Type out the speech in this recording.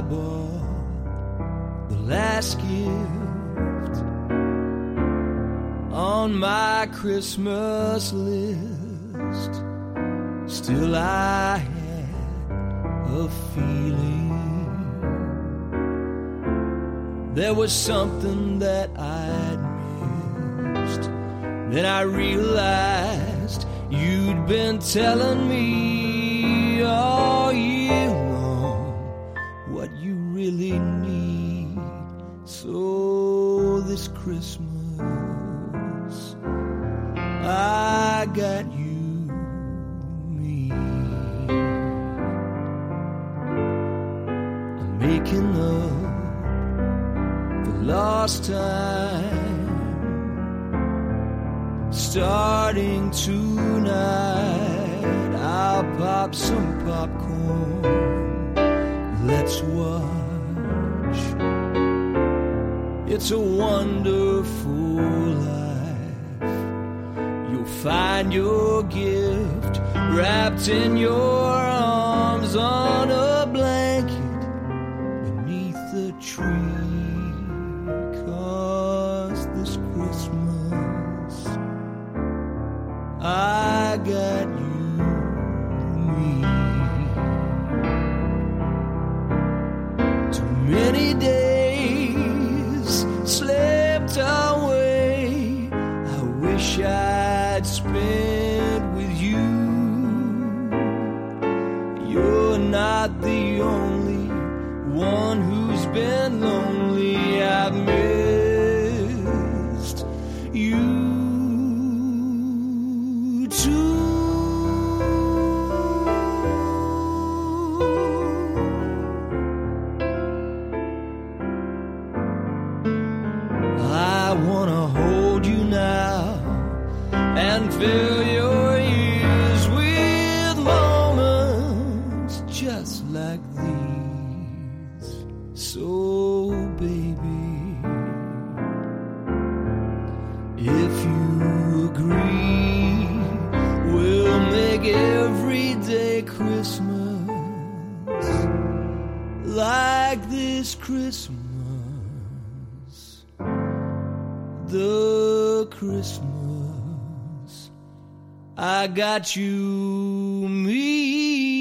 bought the last gift on my Christmas list. Still I had a feeling there was something that I'd missed. Then I realized you'd been telling me all year long what you really need. So this Christmas I got you me. I'm making up the lost time, starting tonight. I'll pop some popcorn, let's watch It's a Wonderful Life. You'll find your gift wrapped in your arms on a blanket beneath the tree. 'Cause this Christmas I got you, me. Too many days slipped away. I wish I'd spent with you. You're not the only one who's been lonely. I've missed you too. I wanna hold you now and fill your ears with moments just like these. So baby, if you agree, we'll make every day Christmas like this Christmas. The Christmas I got you, me.